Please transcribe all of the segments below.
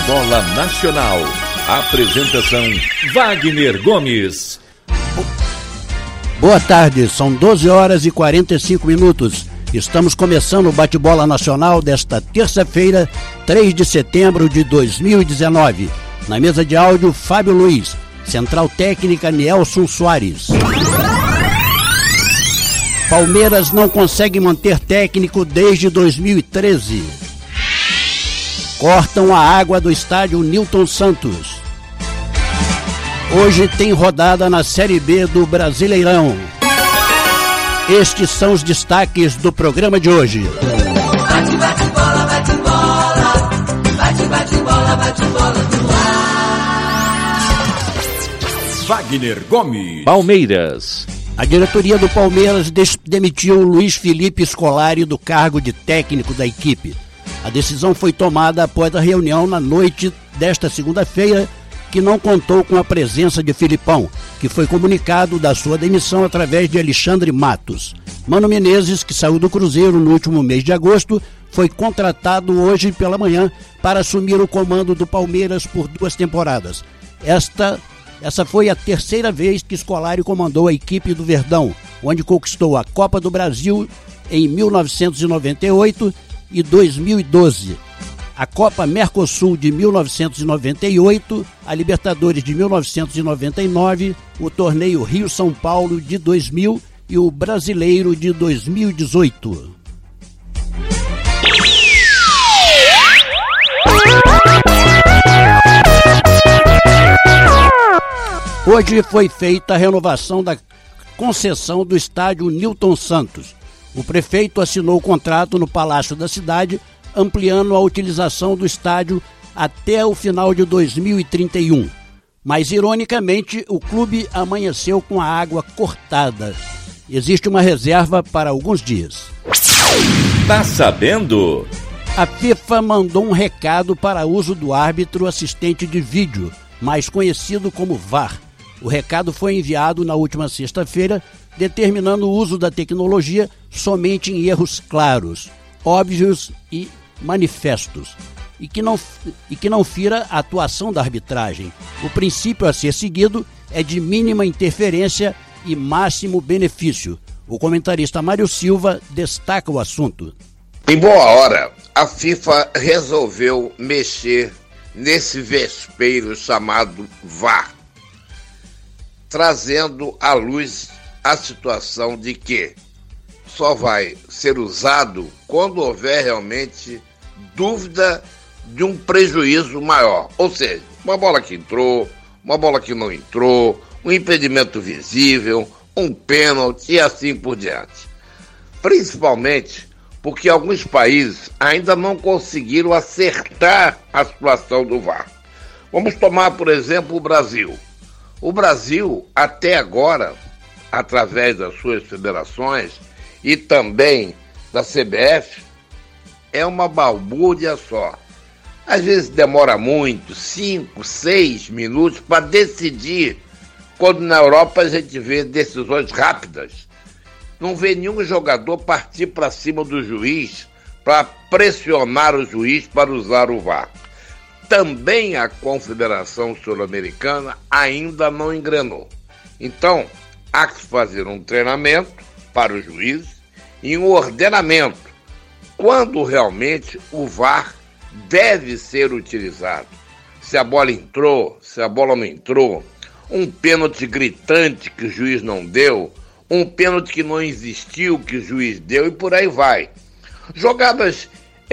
Bate-bola Nacional. Apresentação Wagner Gomes. Boa tarde, são 12 horas e 45 minutos. Estamos começando o Bate-bola Nacional desta terça-feira, 3 de setembro de 2019. Na mesa de áudio, Fábio Luiz. Central técnica, Nelson Soares. Palmeiras não consegue manter técnico desde 2013. Cortam a água do estádio Newton Santos. Hoje tem rodada na Série B do Brasileirão. Estes são os destaques do programa de hoje. Bate, bate, bola, bate, bola. Bate, bate, bola, bate, bola no ar. Wagner Gomes. Palmeiras. A diretoria do Palmeiras demitiu Luiz Felipe Scolari do cargo de técnico da equipe. A decisão foi tomada após a reunião na noite desta segunda-feira, que não contou com a presença de Filipão, que foi comunicado da sua demissão através de Alexandre Matos. Mano Menezes, que saiu do Cruzeiro no último mês de agosto, foi contratado hoje pela manhã para assumir o comando do Palmeiras por 2 temporadas. Essa foi a terceira vez que Scolari comandou a equipe do Verdão, onde conquistou a Copa do Brasil em 1998 e 2012. A Copa Mercosul de 1998, a Libertadores de 1999, o Torneio Rio-São Paulo de 2000 e o Brasileiro de 2018. Hoje foi feita a renovação da concessão do estádio Newton Santos. O prefeito assinou o contrato no Palácio da Cidade, ampliando a utilização do estádio até o final de 2031. Mas, ironicamente, o clube amanheceu com a água cortada. Existe uma reserva para alguns dias. Tá sabendo? A FIFA mandou um recado para uso do árbitro assistente de vídeo, mais conhecido como VAR. O recado foi enviado na última sexta-feira, determinando o uso da tecnologia somente em erros claros, óbvios e manifestos, e que não fira a atuação da arbitragem. O princípio a ser seguido é de mínima interferência e máximo benefício. O comentarista Mário Silva destaca o assunto. Em boa hora, a FIFA resolveu mexer nesse vespeiro chamado VAR, trazendo à luz a situação de que só vai ser usado quando houver realmente dúvida de um prejuízo maior. Ou seja, uma bola que entrou, uma bola que não entrou, um impedimento visível, um pênalti e assim por diante. Principalmente porque alguns países ainda não conseguiram acertar a situação do VAR. Vamos tomar, por exemplo, o Brasil. O Brasil, até agora, através das suas federações e também da CBF, é uma balbúrdia só. Às vezes demora muito, 5, 6 minutos para decidir, quando na Europa a gente vê decisões rápidas. Não vê nenhum jogador partir para cima do juiz para pressionar o juiz para usar o VAR. Também a Confederação Sul-Americana ainda não engrenou. Então, há que fazer um treinamento para os juízes e um ordenamento quando realmente o VAR deve ser utilizado. Se a bola entrou, se a bola não entrou, um pênalti gritante que o juiz não deu, um pênalti que não existiu que o juiz deu e por aí vai. Jogadas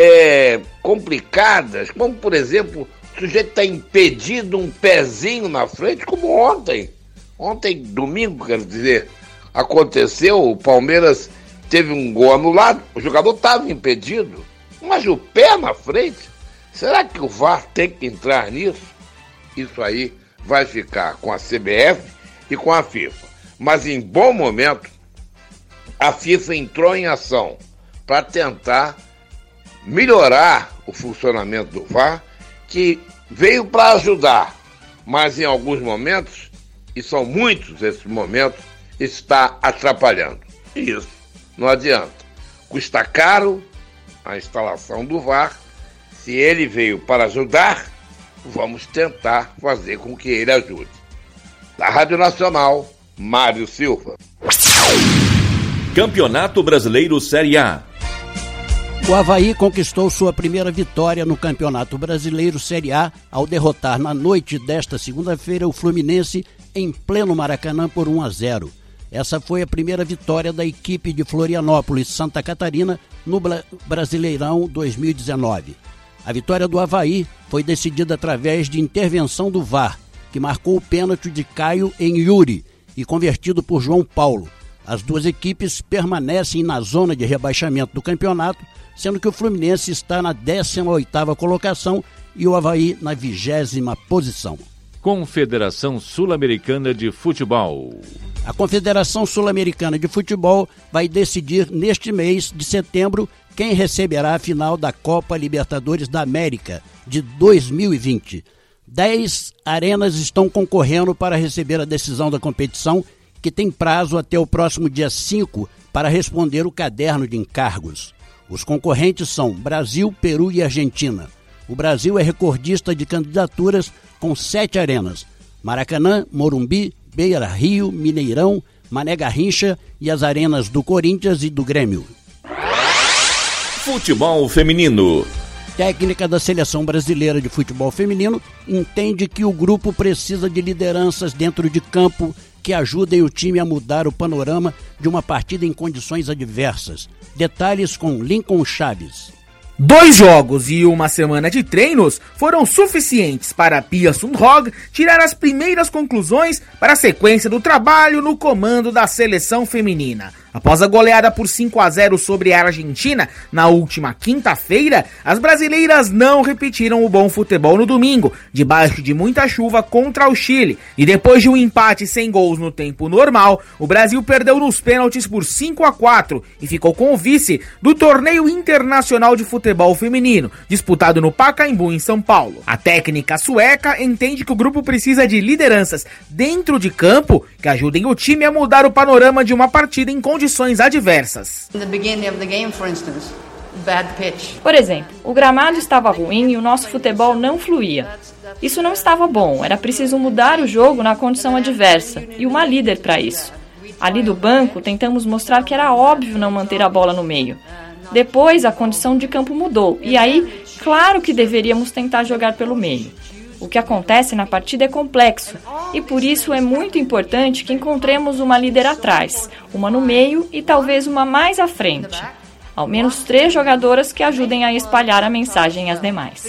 complicadas, como por exemplo, o sujeito está impedido um pezinho na frente, como ontem, domingo, quero dizer, aconteceu, o Palmeiras teve um gol anulado, o jogador estava impedido, mas o pé na frente, será que o VAR tem que entrar nisso? Isso aí vai ficar com a CBF e com a FIFA, mas em bom momento, a FIFA entrou em ação para tentar melhorar o funcionamento do VAR, que veio para ajudar, mas em alguns momentos, e são muitos esses momentos, está atrapalhando. Isso não adianta. Custa caro a instalação do VAR. Se ele veio para ajudar, vamos tentar fazer com que ele ajude. Da Rádio Nacional, Mário Silva. Campeonato Brasileiro Série A. O Avaí conquistou sua primeira vitória no Campeonato Brasileiro Série A ao derrotar na noite desta segunda-feira o Fluminense em pleno Maracanã por 1-0. Essa foi a primeira vitória da equipe de Florianópolis, Santa Catarina, no Brasileirão 2019. A vitória do Avaí foi decidida através de intervenção do VAR, que marcou o pênalti de Caio em Yuri e convertido por João Paulo. As duas equipes permanecem na zona de rebaixamento do campeonato, sendo que o Fluminense está na 18ª colocação e o Avaí na 20ª posição. Confederação Sul-Americana de Futebol. A Confederação Sul-Americana de Futebol vai decidir neste mês de setembro quem receberá a final da Copa Libertadores da América de 2020. 10 arenas estão concorrendo para receber a decisão da competição, que tem prazo até o próximo dia 5 para responder o caderno de encargos. Os concorrentes são Brasil, Peru e Argentina. O Brasil é recordista de candidaturas com 7 arenas: Maracanã, Morumbi, Beira-Rio, Mineirão, Mané Garrincha e as arenas do Corinthians e do Grêmio. Futebol feminino. Técnica da Seleção Brasileira de Futebol Feminino entende que o grupo precisa de lideranças dentro de campo que ajudem o time a mudar o panorama de uma partida em condições adversas. Detalhes com Lincoln Chaves. 2 jogos e uma semana de treinos foram suficientes para Pia Sundhage tirar as primeiras conclusões para a sequência do trabalho no comando da seleção feminina. Após a goleada por 5-0 sobre a Argentina na última quinta-feira, as brasileiras não repetiram o bom futebol no domingo, debaixo de muita chuva contra o Chile. E depois de um empate sem gols no tempo normal, o Brasil perdeu nos pênaltis por 5-4 e ficou com o vice do Torneio Internacional de Futebol Feminino, disputado no Pacaembu, em São Paulo. A técnica sueca entende que o grupo precisa de lideranças dentro de campo que ajudem o time a mudar o panorama de uma partida em condições adversas. Por exemplo, o gramado estava ruim e o nosso futebol não fluía. Isso não estava bom, era preciso mudar o jogo na condição adversa e uma líder para isso. Ali do banco, tentamos mostrar que era óbvio não manter a bola no meio. Depois, a condição de campo mudou e aí, claro que deveríamos tentar jogar pelo meio. O que acontece na partida é complexo e por isso é muito importante que encontremos uma líder atrás, uma no meio e talvez uma mais à frente. Ao menos 3 jogadoras que ajudem a espalhar a mensagem às demais.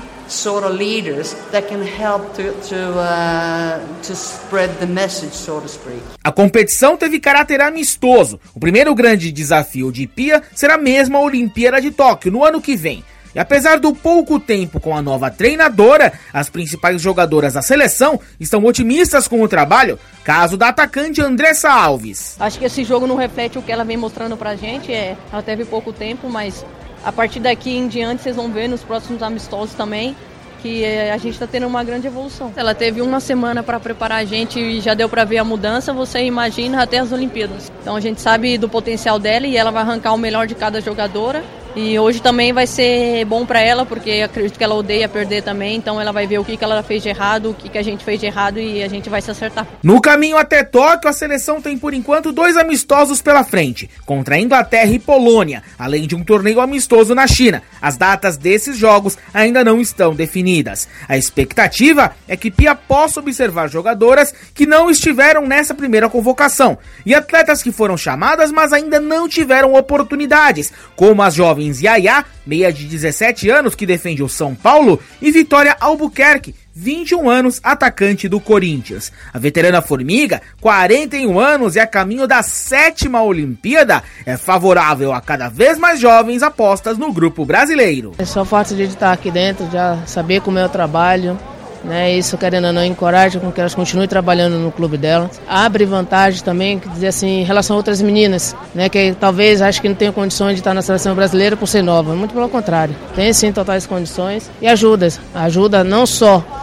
A competição teve caráter amistoso. O primeiro grande desafio de Pia será mesmo a Olimpíada de Tóquio no ano que vem. E apesar do pouco tempo com a nova treinadora, as principais jogadoras da seleção estão otimistas com o trabalho, caso da atacante Andressa Alves. Acho que esse jogo não reflete o que ela vem mostrando pra gente, ela teve pouco tempo, mas a partir daqui em diante vocês vão ver nos próximos amistosos também que a gente está tendo uma grande evolução. Ela teve uma semana para preparar a gente e já deu para ver a mudança, você imagina até as Olimpíadas. Então a gente sabe do potencial dela e ela vai arrancar o melhor de cada jogadora. E hoje também vai ser bom para ela, porque acredito que ela odeia perder também, então ela vai ver o que ela fez de errado, o que a gente fez de errado e a gente vai se acertar. No caminho até Tóquio, a seleção tem por enquanto 2 amistosos pela frente, contra a Inglaterra e Polônia, além de um torneio amistoso na China. As datas desses jogos ainda não estão definidas. A expectativa é que Pia possa observar jogadoras que não estiveram nessa primeira convocação e atletas que foram chamadas, mas ainda não tiveram oportunidades, como as jovens Yaya, meia de 17 anos que defende o São Paulo, e Vitória Albuquerque, 21 anos, atacante do Corinthians. A veterana Formiga, 41 anos e a caminho da 7ª Olimpíada, é favorável a cada vez mais jovens apostas no grupo brasileiro. É só o fato de estar aqui dentro, já saber como é o trabalho, né? Isso, querendo ou não, encoraja com que elas continuem trabalhando no clube delas. Abre vantagem também, quer dizer assim, em relação a outras meninas, né? Que talvez acho que não tenham condições de estar na seleção brasileira por ser nova. Muito pelo contrário. Tem sim totais condições e ajuda não só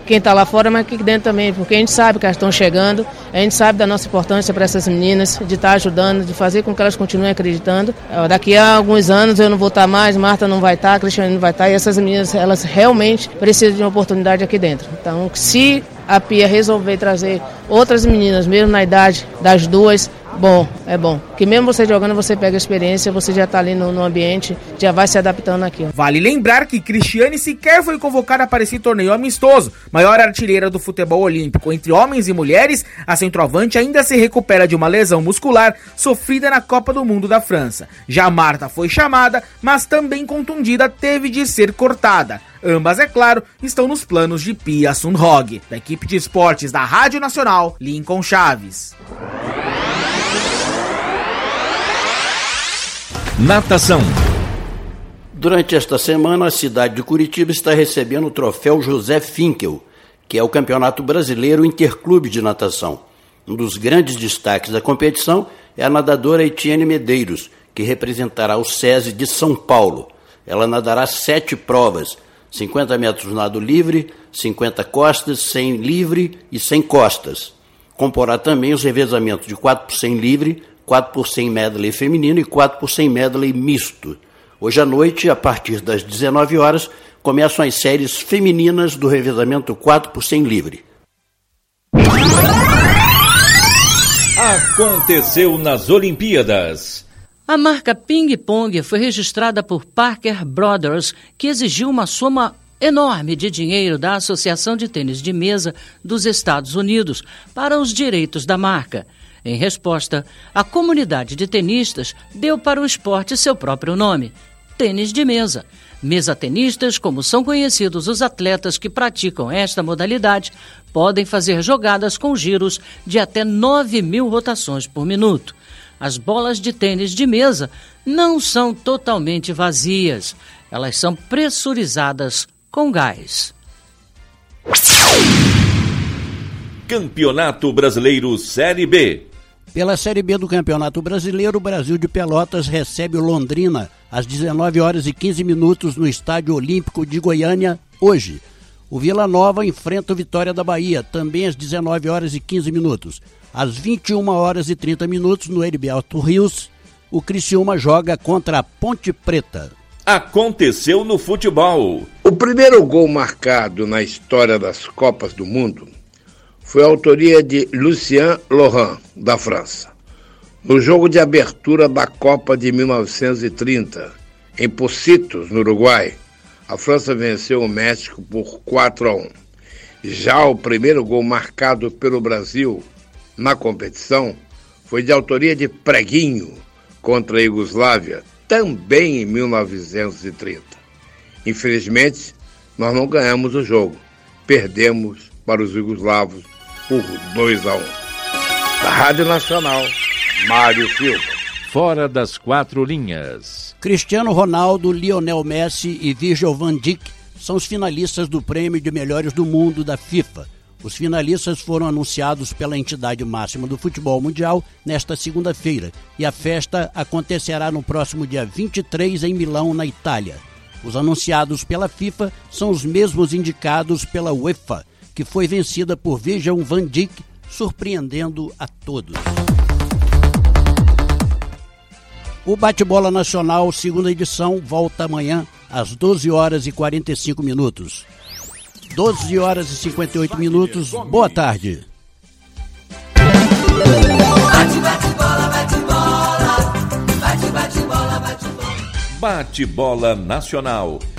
quem está lá fora, mas aqui dentro também, porque a gente sabe que elas estão chegando, a gente sabe da nossa importância para essas meninas, de estar ajudando, de fazer com que elas continuem acreditando. Daqui a alguns anos eu não vou estar mais, Marta não vai estar, Cristiane não vai estar, e essas meninas, elas realmente precisam de uma oportunidade aqui dentro. Então, se a Pia resolver trazer outras meninas, mesmo na idade das duas, é bom. Que mesmo você jogando, você pega a experiência, você já está ali no ambiente, já vai se adaptando aqui. Vale lembrar que Cristiane sequer foi convocada para esse torneio amistoso. Maior artilheira do futebol olímpico entre homens e mulheres, a centroavante ainda se recupera de uma lesão muscular sofrida na Copa do Mundo da França. Já Marta foi chamada, mas também contundida, teve de ser cortada. Ambas, é claro, estão nos planos de Pia Sundhage. Da equipe de esportes da Rádio Nacional, Lincoln Chaves. Natação. Durante esta semana, a cidade de Curitiba está recebendo o troféu José Finkel, que é o Campeonato Brasileiro Interclube de Natação. Um dos grandes destaques da competição é a nadadora Etienne Medeiros, que representará o SESI de São Paulo. Ela nadará 7 provas, 50 metros nado livre, 50 costas, 100 livre e 100 costas. Comporá também os revezamentos de 4 por 100 livre, 4 por 100 medley feminino e 4 por 100 medley misto. Hoje à noite, a partir das 19 horas, começam as séries femininas do revezamento 4 por 100 livre. Aconteceu nas Olimpíadas. A marca Ping Pong foi registrada por Parker Brothers, que exigiu uma soma enorme de dinheiro da Associação de Tênis de Mesa dos Estados Unidos para os direitos da marca. Em resposta, a comunidade de tenistas deu para o esporte seu próprio nome, tênis de mesa. Mesatenistas, como são conhecidos os atletas que praticam esta modalidade, podem fazer jogadas com giros de até 9.000 rotações por minuto. As bolas de tênis de mesa não são totalmente vazias, elas são pressurizadas com gás. Campeonato Brasileiro Série B. Pela Série B do Campeonato Brasileiro, o Brasil de Pelotas recebe o Londrina às 19 horas e 15 minutos no Estádio Olímpico de Goiânia, hoje. O Vila Nova enfrenta o Vitória da Bahia, também às 19 horas e 15 minutos. Às 21 horas e 30 minutos, no Heriberto Rios, o Criciúma joga contra a Ponte Preta. Aconteceu no futebol. O primeiro gol marcado na história das Copas do Mundo foi a autoria de Lucien Laurent, da França. No jogo de abertura da Copa de 1930, em Pocitos, no Uruguai, a França venceu o México por 4-1. Já o primeiro gol marcado pelo Brasil na competição foi de autoria de Preguinho contra a Iugoslávia, também em 1930. Infelizmente, nós não ganhamos o jogo. Perdemos para os iugoslavos por 2-1. Da Rádio Nacional, Mário Silva. Fora das 4 linhas. Cristiano Ronaldo, Lionel Messi e Virgil van Dijk são os finalistas do Prêmio de Melhores do Mundo da FIFA. Os finalistas foram anunciados pela entidade máxima do futebol mundial nesta segunda-feira e a festa acontecerá no próximo dia 23 em Milão, na Itália. Os anunciados pela FIFA são os mesmos indicados pela UEFA, que foi vencida por Virgil van Dijk, surpreendendo a todos. O Bate-Bola Nacional, segunda edição, volta amanhã às 12 horas e 45 minutos. 12 horas e 58 minutos, boa tarde. Bate, bate, bola, bate, bola. Bate, bate, bola, bate, bola. Bate-Bola Nacional.